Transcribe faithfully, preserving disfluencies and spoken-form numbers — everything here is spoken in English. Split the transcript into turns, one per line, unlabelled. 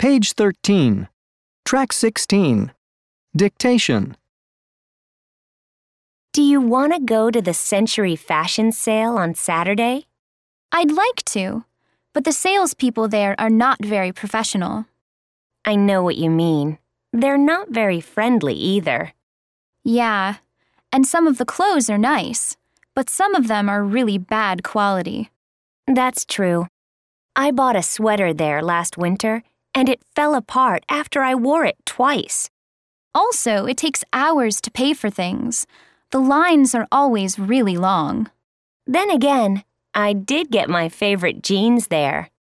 Page thirteen. Track sixteen. Dictation.
Do you want to go to the Century Fashion Sale on Saturday?
I'd like to, but the salespeople there are not very professional.
I know what you mean. They're not very friendly either.
Yeah, and some of the clothes are nice, but some of them are really bad quality.
That's true. I bought a sweater there last winter, and it fell apart after I wore it twice.
Also, it takes hours to pay for things. The lines are always really long.
Then again, I did get my favorite jeans there.